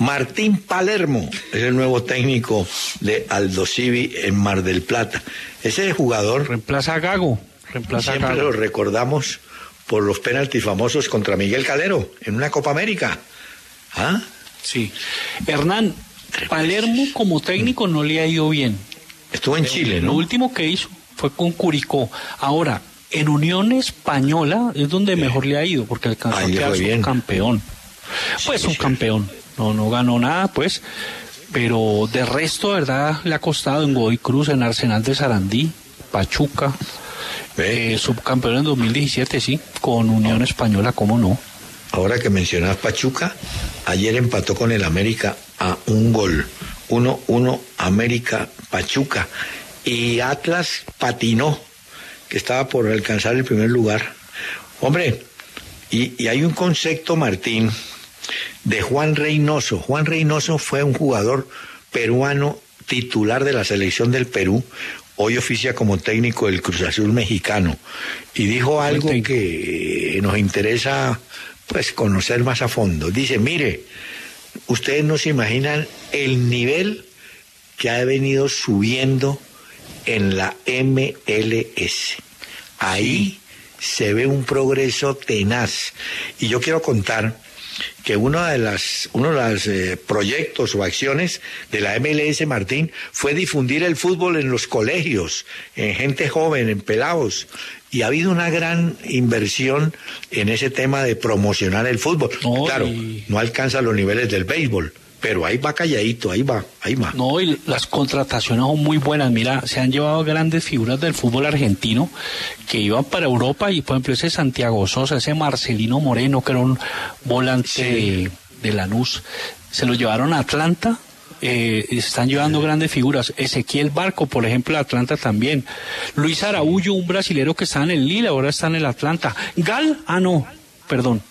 Palermo es el nuevo técnico de Aldosivi en Mar del Plata. Ese jugador... Reemplaza a Gago. Siempre lo recordamos por los penaltis famosos contra Miguel Calero en una Copa América. ¿Ah? Sí. Hernán, Palermo como técnico no le ha ido bien. Estuvo en Chile, ¿no? Lo último que hizo fue con Curicó. Ahora, en Unión Española es donde mejor le ha ido, porque alcanzó a quedar un campeón. Pues un campeón. No ganó nada, pues, pero de resto, verdad, le ha costado en Godoy Cruz, en Arsenal de Sarandí, Pachuca, subcampeón en 2017, sí, con Unión Española, ¿cómo no? Ahora que mencionas Pachuca, ayer empató con el América a un gol, 1-1 América-Pachuca, y Atlas patinó, que estaba por alcanzar el primer lugar. Hombre, y hay un concepto, Martín, de Juan Reynoso. Juan Reynoso fue un jugador peruano titular de la selección del Perú, hoy oficia como técnico del Cruz Azul mexicano, y dijo algo que nos interesa pues conocer más a fondo. Dice, mire, ustedes no se imaginan el nivel que ha venido subiendo en la MLS. Ahí se ve un progreso tenaz, y yo quiero contar que uno de los proyectos o acciones de la MLS, Martín, fue difundir el fútbol en los colegios, en gente joven, en pelados, y ha habido una gran inversión en ese tema de promocionar el fútbol. Claro, no alcanza los niveles del béisbol, pero ahí va calladito, ahí va. No, y las contrataciones son muy buenas. Mira, se han llevado grandes figuras del fútbol argentino que iban para Europa, y por ejemplo ese Santiago Sosa, ese Marcelino Moreno, que era un volante de Lanús, se lo llevaron a Atlanta. Están llevando grandes figuras. Ezequiel Barco, por ejemplo, de Atlanta también. Luis Araújo, un brasilero que estaba en el Lille, ahora está en el Atlanta. Gal, perdón.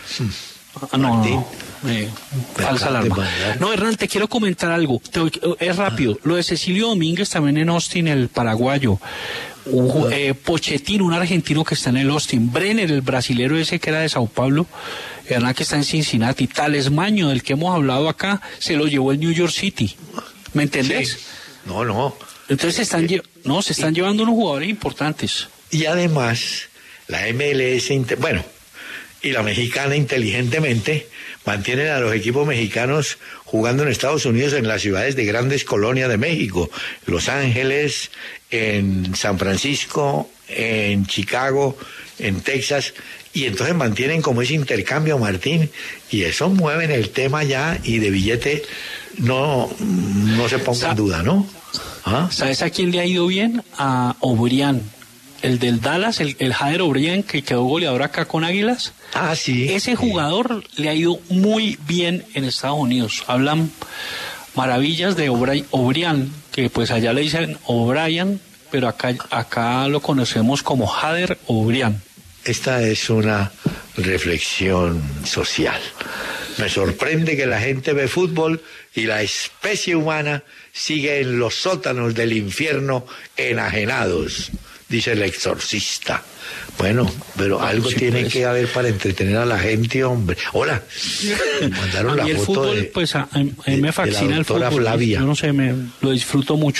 Falsa alarma. No, Hernán, te quiero comentar algo. Es rápido. Lo de Cecilio Domínguez también en Austin, el paraguayo. Pochettino, un argentino que está en el Austin. Brenner, el brasilero ese que era de Sao Paulo, Hernán, que está en Cincinnati. Tales Maño, del que hemos hablado acá, se lo llevó el New York City. ¿Me entendés? Sí. No. Entonces se están llevando unos jugadores importantes. Y además, la MLS, y la mexicana inteligentemente mantienen a los equipos mexicanos jugando en Estados Unidos, en las ciudades de grandes colonias de México, Los Ángeles, en San Francisco, en Chicago, en Texas, y entonces mantienen como ese intercambio, Martín, y eso mueven el tema ya, y de billete no se ponga en duda, ¿no? ¿Ah? ¿Sabes a quién le ha ido bien? A O'Brien, el del Dallas, el Jader O'Brien, que quedó goleador acá con Águilas. Ah, sí. Ese jugador le ha ido muy bien en Estados Unidos. Hablan maravillas de O'Brien, que pues allá le dicen O'Brien, pero acá lo conocemos como Jader O'Brien. Esta es una reflexión social. Me sorprende que la gente ve fútbol y la especie humana sigue en los sótanos del infierno enajenados, dice el exorcista. Bueno, pero algo tiene que haber para entretener a la gente, hombre. Hola, me mandaron la foto fútbol, pues a mí me fascina el fútbol. Flavia. Yo no sé, lo disfruto mucho.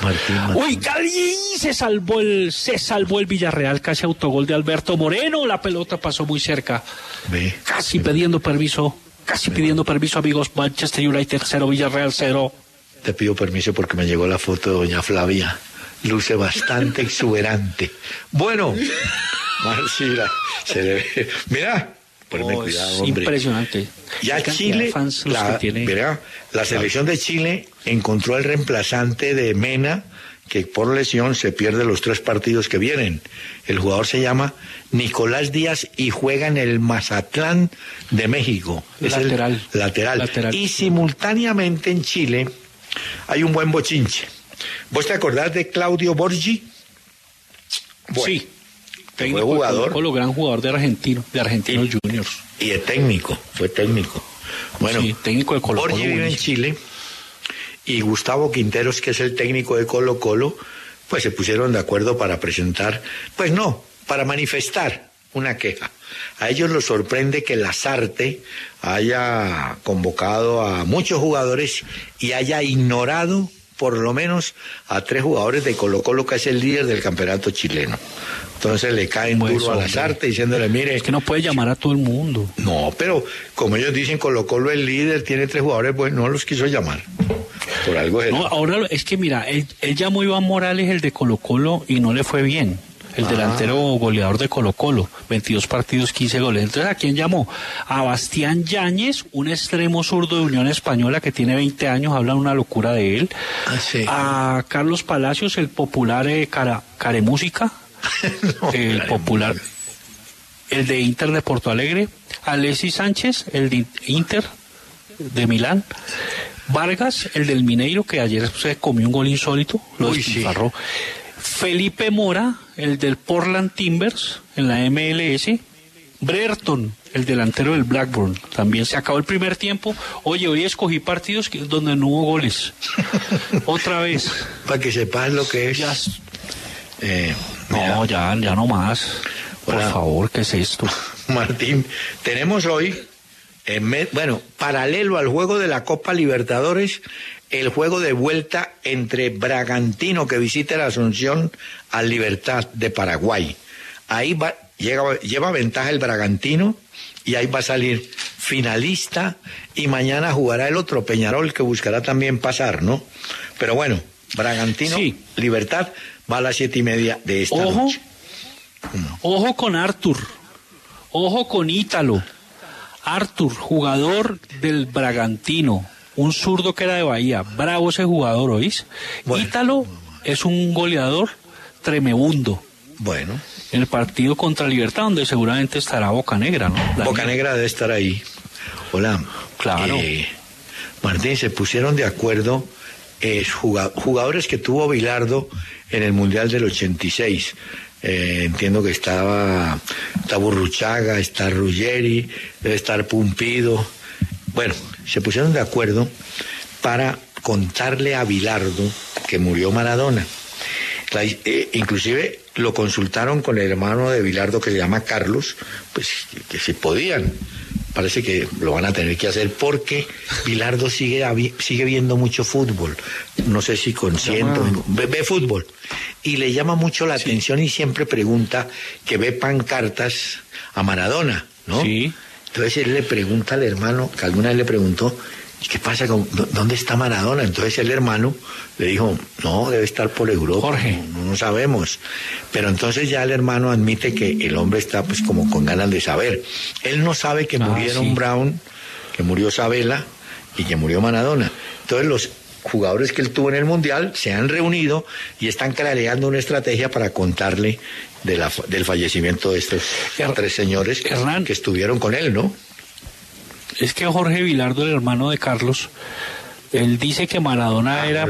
Martín. Uy, Cali, se salvó el Villarreal, casi autogol de Alberto Moreno, la pelota pasó muy cerca. Casi pidiendo permiso, amigos. Manchester United 0, Villarreal 0. Te pido permiso porque me llegó la foto de doña Flavia. Luce bastante exuberante. Bueno, Marcila, se le ve. Mira, ponme cuidado, hombre. Impresionante. Ya Chile, la selección de Chile encontró el reemplazante de Mena, que por lesión se pierde los 3 partidos que vienen. El jugador se llama Nicolás Díaz y juega en el Mazatlán de México. Lateral. Es el lateral. Y simultáneamente en Chile hay un buen bochinche. ¿Vos te acordás de Claudio Borgi? Bueno, sí. Fue jugador. Fue gran jugador de Argentinos Juniors. Y fue técnico. Bueno, sí, técnico de Colo-Colo. Borgi vive en Chile y Gustavo Quinteros, que es el técnico de Colo-Colo, pues se pusieron de acuerdo para para manifestar una queja. A ellos los sorprende que Lasarte haya convocado a muchos jugadores y haya ignorado por lo menos a 3 jugadores de Colo-Colo, que es el líder del campeonato chileno. Entonces le caen duro a Lasarte diciéndole, mire... Es que no puede llamar a todo el mundo. No, pero como ellos dicen, Colo-Colo el líder, tiene 3 jugadores, pues no los quiso llamar. Por algo es... No, ahora es que mira, él llamó a Iván Morales, el de Colo-Colo, y no le fue bien. El delantero goleador de Colo-Colo, 22 partidos, 15 goles. Entonces, ¿a quién llamó? A Bastián Yáñez, un extremo zurdo de Unión Española que tiene 20 años, hablan una locura de él. Sí. A Carlos Palacios, el popular Caremúsica, el popular, el de Inter de Porto Alegre. A Alexis Sánchez, el de Inter de Milán. Vargas, el del Mineiro, que ayer se comió un gol insólito, lo despilfarró. Felipe Mora, el del Portland Timbers en la MLS. Brereton, el delantero del Blackburn. También se acabó el primer tiempo. Oye, hoy escogí partidos donde no hubo goles. Otra vez. Para que sepas lo que es. Ya no más. Por favor, ¿qué es esto? Martín, tenemos hoy, paralelo al juego de la Copa Libertadores, el juego de vuelta entre Bragantino, que visita la Asunción, al Libertad de Paraguay. Ahí lleva ventaja el Bragantino y ahí va a salir finalista, y mañana jugará el otro, Peñarol, que buscará también pasar, ¿no? Pero bueno, Bragantino, Libertad, va a las 7:30 de esta noche. Ojo con Arthur, ojo con Ítalo. Arthur, jugador del Bragantino, un zurdo que era de Bahía, bravo ese jugador, ¿oís? Bueno. Ítalo es un goleador tremebundo. Bueno. En el partido contra Libertad, donde seguramente estará Bocanegra, ¿no? Bocanegra debe estar ahí. Hola. Claro. Martín, se pusieron de acuerdo jugadores que tuvo Bilardo en el Mundial del 86. Entiendo que está Burruchaga, está Ruggeri, debe estar Pumpido. Bueno, se pusieron de acuerdo para contarle a Bilardo que murió Maradona. Inclusive lo consultaron con el hermano de Bilardo, que se llama Carlos, pues que si podían. Parece que lo van a tener que hacer porque Bilardo sigue viendo mucho fútbol. No sé si consciente, ve fútbol. Y le llama mucho la atención y siempre pregunta que ve pancartas a Maradona, ¿no? Sí. Entonces él le pregunta al hermano, que alguna vez le preguntó, ¿qué pasa? ¿Dónde está Maradona? Entonces el hermano le dijo, no, debe estar por Europa. Jorge. No sabemos. Pero entonces ya el hermano admite que el hombre está pues como con ganas de saber. Él no sabe que murieron Brown, que murió Sabella y que murió Maradona. Entonces los jugadores que él tuvo en el Mundial se han reunido y están creando una estrategia para contarle del fallecimiento de estos 3 señores que estuvieron con él, ¿no? Es que Jorge Bilardo, el hermano de Carlos, él dice que Maradona era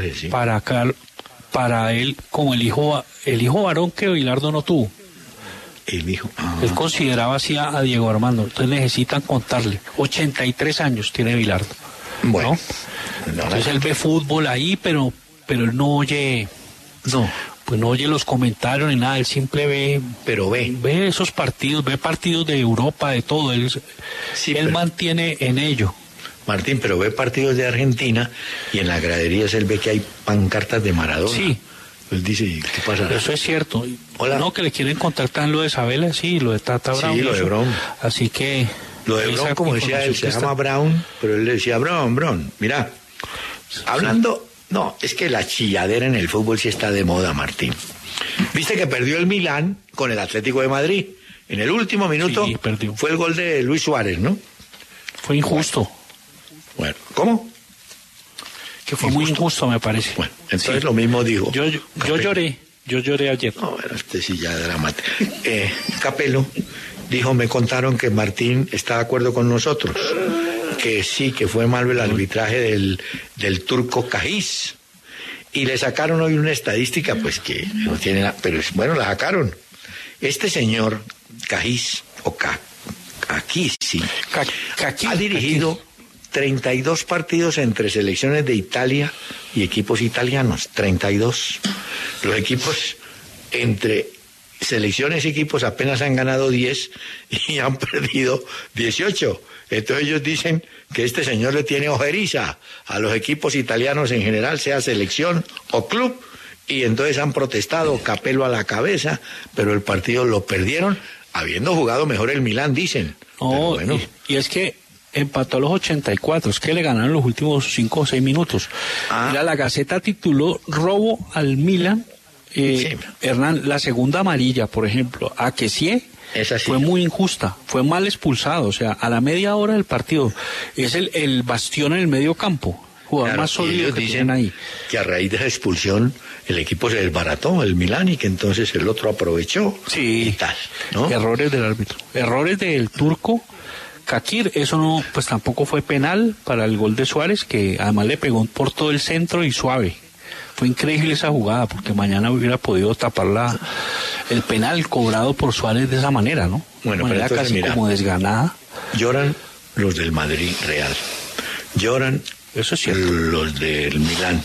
para él como el hijo varón que Bilardo no tuvo. El hijo. Él consideraba así a Diego Armando. Entonces necesitan contarle. 83 años tiene Bilardo. Bueno. ¿No? Entonces él ve fútbol ahí, pero él no oye. No. Pues no oye los comentarios ni nada, él simple ve. Pero ve Esos partidos, ve partidos de Europa, de todo. Él mantiene en ello. Martín, pero ve partidos de Argentina y en las graderías él ve que hay pancartas de Maradona. Sí. Él dice, ¿qué pasa? Eso es cierto. Hola. No, que le quieren contactar lo de Sabela, sí, lo de Tata Brown. Sí, lo de Brown. Así que... Lo de Brown, como decía él, se llama Brown, pero él le decía Brown. Mira, hablando... No, es que la chilladera en el fútbol sí está de moda, Martín. Viste que perdió el Milán con el Atlético de Madrid. En el último minuto sí, perdió. Fue el gol de Luis Suárez, ¿no? Fue injusto. Bueno, ¿cómo? Que fue muy injusto, me parece. Bueno, entonces lo mismo dijo. Yo lloré ayer. No, bueno, este sí ya dramático. Capello dijo, me contaron que Martín está de acuerdo con nosotros, que sí, que fue malo el arbitraje del turco Cajiz. Y le sacaron hoy una estadística, pues que no tiene nada, pero bueno, la sacaron. Este señor Cajiz, o Cajiz, sí, ha dirigido 32 partidos entre selecciones de Italia y equipos italianos, 32. Los equipos entre selecciones y equipos apenas han ganado 10 y han perdido 18. Entonces ellos dicen que este señor le tiene ojeriza a los equipos italianos en general, sea selección o club, y entonces han protestado, Capello a la cabeza, pero el partido lo perdieron, habiendo jugado mejor el Milán, dicen. Oh, bueno. y es que empató a los 84, es que le ganaron los últimos 5 o 6 minutos. Mira, la Gaceta tituló robo al Milan. Sí. Hernán, la segunda amarilla, por ejemplo, a Kessie fue muy injusta, fue mal expulsado, o sea, a la media hora del partido. Es el bastión en el medio campo, jugador más sólido que tienen ahí. Que a raíz de esa expulsión el equipo se desbarató, el Milán, y que entonces el otro aprovechó. Sí, y tal, ¿no? Errores del árbitro, errores del turco Kakir. Eso no, pues tampoco fue penal para el gol de Suárez, que además le pegó por todo el centro y suave. Fue increíble esa jugada, porque mañana hubiera podido tapar el penal cobrado por Suárez de esa manera, ¿no? Bueno, de manera pero entonces, casi mira, como desganada. Lloran los del Madrid Real, lloran eso es cierto, los del Milán,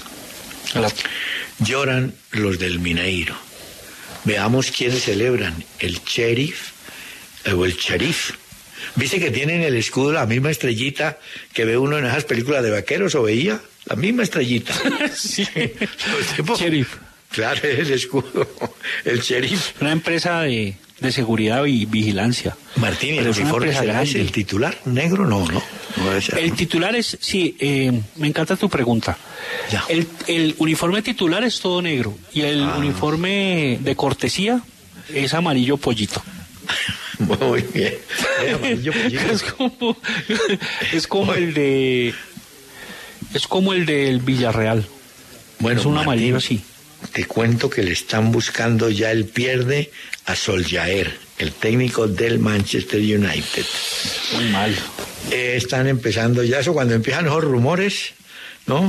lloran los del Mineiro. Veamos quiénes celebran, el Sheriff o el Sheriff. ¿Viste que tienen el escudo, la misma estrellita que ve uno en esas películas de vaqueros, o veía? La misma estrellita. Sí. Sheriff. Claro, es el escudo, el Sheriff. Una empresa de seguridad y vigilancia. Martín, ¿el uniforme será ese, el titular? ¿Negro? No el titular es, sí, me encanta tu pregunta. Ya. El uniforme titular es todo negro y el uniforme de cortesía es amarillo pollito. Muy bien. Es como el del Villarreal. Bueno, es un Martín, amarillo así. Te cuento que le están buscando ya el pierde a Solskjaer, el técnico del Manchester United. Muy mal. Están empezando ya eso, cuando empiezan los rumores, ¿no?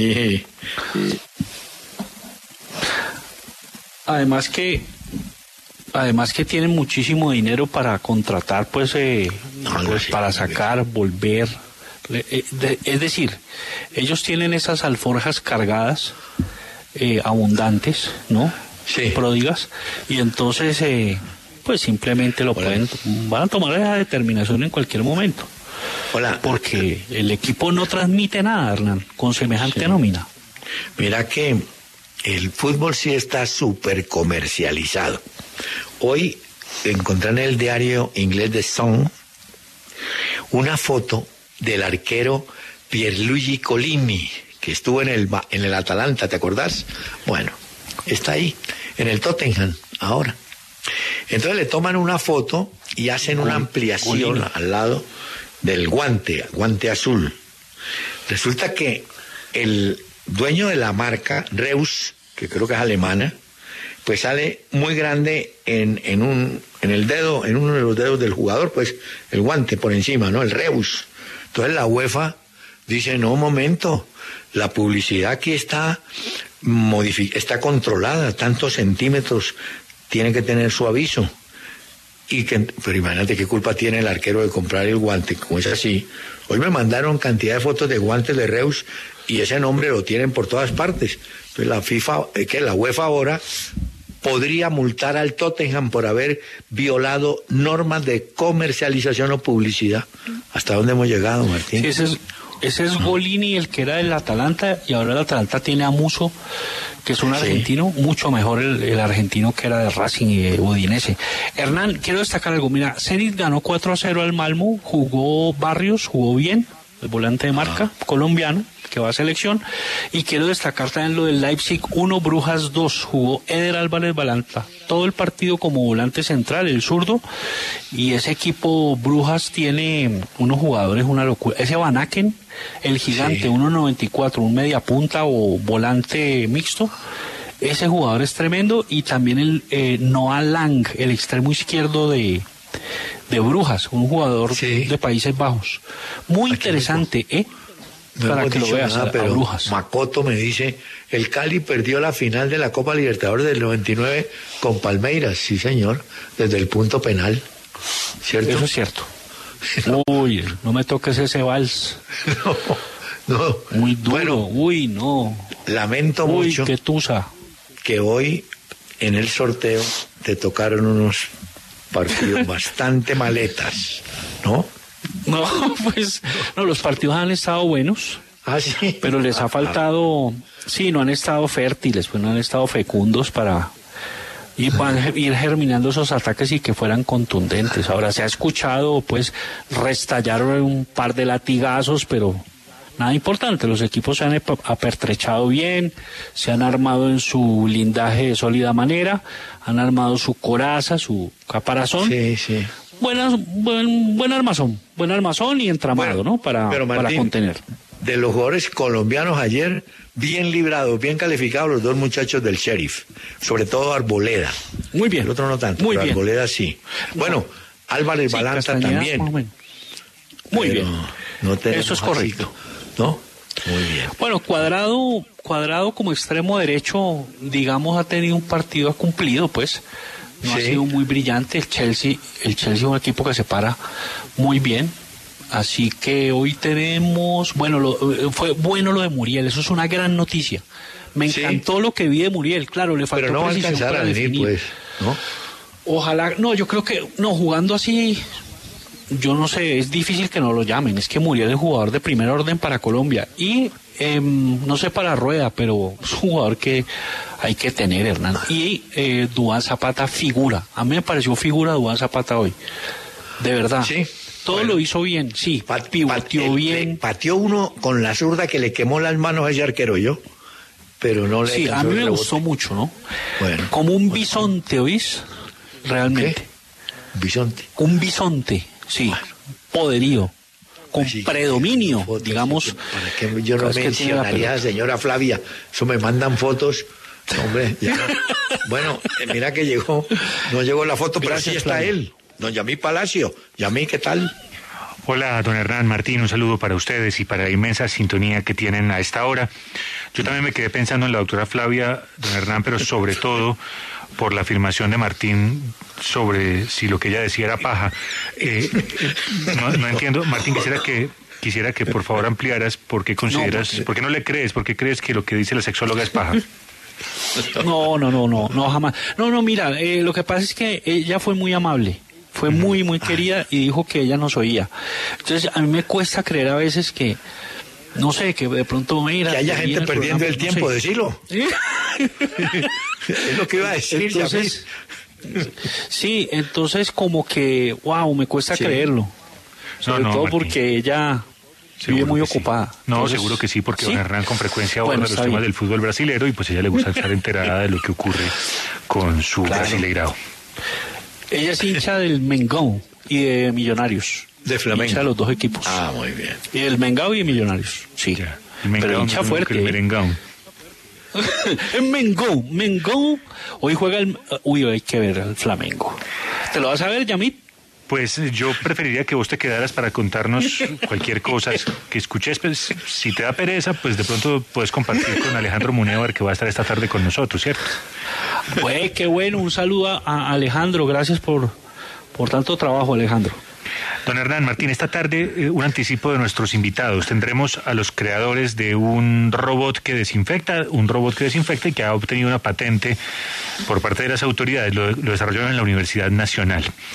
Además que tienen muchísimo dinero para contratar, pues para sacar, volver. Es decir, ellos tienen esas alforjas cargadas, abundantes, ¿no? Sí. Pródigas, y entonces, pues simplemente van a tomar esa determinación en cualquier momento. Hola. Porque el equipo no transmite nada, Hernán, con semejante nómina. Mira que el fútbol sí está súper comercializado. Hoy encontré en el diario inglés The Sun una foto del arquero Pierluigi Collini, que estuvo en el Atalanta, ¿te acordás? Bueno, está ahí, en el Tottenham, ahora. Entonces le toman una foto y hacen una ampliación al lado del guante azul. Resulta que el dueño de la marca, Reus, que creo que es alemana, pues sale muy grande en uno de los dedos del jugador, pues el guante por encima, ¿no? El Reus. Entonces la UEFA dice, no, un momento, la publicidad aquí está controlada, tantos centímetros tiene que tener su aviso. Pero imagínate qué culpa tiene el arquero de comprar el guante, como es así. Hoy me mandaron cantidad de fotos de guantes de Reus y ese nombre lo tienen por todas partes. Entonces la UEFA ahora podría multar al Tottenham por haber violado normas de comercialización o publicidad. ¿Hasta dónde hemos llegado, Martín? Sí, ese es Ese es Golini, el que era del Atalanta, y ahora el Atalanta tiene a Musso, que es un argentino, mucho mejor el argentino que era de Racing y de Udinese. Hernán, quiero destacar algo. Mira, Zenit ganó 4-0 al Malmö, jugó Barrios, jugó bien, el volante de marca colombiano, que va a selección, y quiero destacar también lo del Leipzig 1, Brujas 2, jugó Eder Álvarez Balanta, todo el partido como volante central, el zurdo, y ese equipo Brujas tiene unos jugadores, una locura. Ese Van Aken, el gigante, 1.94, un mediapunta o volante mixto, ese jugador es tremendo, y también el Noah Lang, el extremo izquierdo de Brujas, un jugador de Países Bajos. Muy interesante, No para que lo veas, nada, pero Brujas. Makoto me dice, el Cali perdió la final de la Copa Libertadores del 99 con Palmeiras, sí señor, desde el punto penal, ¿cierto? Eso es cierto. Uy, no me toques ese vals. No. Muy duro, Bueno, uy, no. Lamento mucho qué tusa. que hoy en el sorteo te tocaron unos partidos bastante maletas, ¿no? No, pues, no, los partidos han estado buenos. Ah, sí. Pero les ha faltado, no han estado fértiles, pues no han estado fecundos para ir germinando esos ataques y que fueran contundentes. Ahora se ha escuchado, pues, restallar un par de latigazos, pero nada importante. Los equipos se han apertrechado bien, se han armado en su blindaje de sólida manera, han armado su coraza, su caparazón. Sí. Buen armazón y entramado, ¿no? Para contener. De los jugadores colombianos ayer, bien librados, bien calificados los dos muchachos del Sheriff, sobre todo Arboleda. Muy bien. El otro no tanto, muy pero bien. Arboleda sí. Bueno, Álvarez Balanta Castañeda, también. Muy bien. No eso es correcto. ¿No? Muy bien. Bueno, Cuadrado como extremo derecho, digamos, ha tenido un partido cumplido, pues. No ha sido muy brillante. El Chelsea es un equipo que se para muy bien. Así que hoy tenemos, fue bueno lo de Muriel, eso es una gran noticia. Me encantó lo que vi de Muriel, claro, le faltó pero no precisión alcanzar para a venir, definir. pues, ¿no? Ojalá, yo creo que, jugando así, yo no sé, es difícil que no lo llamen. Es que Muriel es jugador de primer orden para Colombia y no sé para Rueda, pero es un jugador que hay que tener, Hernán. Y Duván Zapata figura, a mí me pareció figura Duván Zapata hoy, de verdad. Sí. Todo lo hizo bien, sí, pivoteó bien. Pateó uno con la zurda que le quemó las manos a ese arquero pero no le... Sí, a mí me gustó mucho, ¿no? Bueno. Como un bisonte, ¿oís? Realmente. ¿Qué? ¿Bisonte? Un bisonte, sí, poderío, con predominio, fotos, digamos. ¿Para qué yo no mencionaría a la señora Flavia? Eso me mandan fotos... Hombre, ya. Bueno, mira que no llegó la foto, pero Gracias, así está Flavia. él. Don Yamí Palacio. Yamí, ¿qué tal? Hola, don Hernán, Martín, un saludo para ustedes y para la inmensa sintonía que tienen a esta hora. Yo también me quedé pensando en la doctora Flavia, don Hernán, pero sobre todo por la afirmación de Martín sobre si lo que ella decía era paja. No entiendo, Martín, quisiera que por favor ampliaras por qué consideras, por qué no le crees, por qué crees que lo que dice la sexóloga es paja. No, jamás. No, mira, lo que pasa es que ella fue muy amable. Fue muy querida y dijo que ella nos oía. Entonces, a mí me cuesta creer a veces que, no sé, que de pronto mira... Que haya gente perdiendo programa, el tiempo, decilo. Es lo que iba a decir. Entonces, sí, entonces como que, me cuesta creerlo. Sobre todo Martín, porque ella vive muy ocupada. Sí. No, Entonces, seguro que sí, porque don Hernán con frecuencia aborda los está temas bien. del fútbol brasilero y pues a ella le gusta estar enterada de lo que ocurre con su brasileirao. Ella es hincha del Mengão y de Millonarios. De Flamengo. Hincha de los dos equipos. Ah, muy bien. Y del Mengão y de Millonarios, sí. Ya. El Pero Mengão, hincha no es lo fuerte. que el merengão. El Mengão. Hoy juega hay que ver el Flamengo. ¿Te lo vas a ver, Yamit? Pues yo preferiría que vos te quedaras para contarnos cualquier cosa que escuches. Pues, si te da pereza, pues de pronto puedes compartir con Alejandro Munevar, que va a estar esta tarde con nosotros, ¿cierto? Pues qué bueno, un saludo a Alejandro. Gracias por tanto trabajo, Alejandro. Don Hernán Martín, esta tarde un anticipo de nuestros invitados. Tendremos a los creadores de un robot que desinfecta y que ha obtenido una patente por parte de las autoridades. Lo desarrollaron en la Universidad Nacional.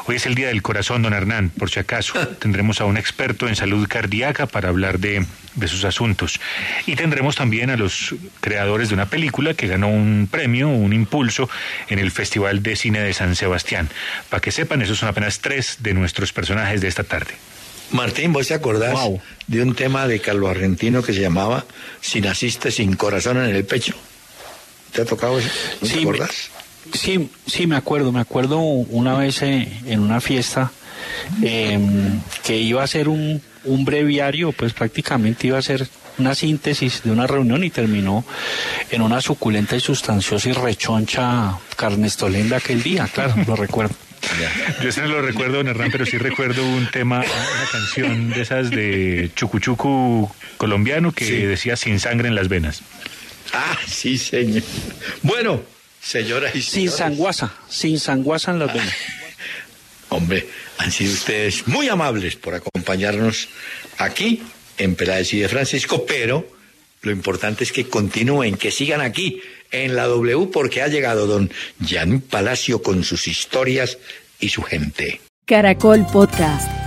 Hoy es el Día del Corazón, don Hernán, por si acaso. Tendremos a un experto en salud cardíaca para hablar de sus asuntos. Y tendremos también a los creadores de una película que ganó un premio, un impulso, en el Festival de Cine de San Sebastián. Para que sepan, esos son apenas 3 de nuestros personajes de esta tarde. Martín, ¿vos te acordás de un tema de Carlos Argentino que se llamaba Si naciste sin corazón en el pecho? ¿Te ha tocado eso? ¿No te acordás? Sí, me acuerdo una vez en una fiesta que iba a ser un breviario, pues prácticamente iba a ser una síntesis de una reunión y terminó en una suculenta y sustanciosa y rechoncha carnestolenda aquel día, claro, lo recuerdo. Yo ese no lo recuerdo, don Hernán, pero sí recuerdo un tema, una canción de esas de Chucuchucu colombiano que decía Sin sangre en las venas. Ah, sí, señor. Bueno, señoras y señores. Sin sanguaza en las venas. Hombre, han sido ustedes muy amables por acompañarnos aquí en Peláez y de Francisco, pero lo importante es que continúen, que sigan aquí en la W, porque ha llegado don Jan Palacio con sus historias y su gente. Caracol Podcast.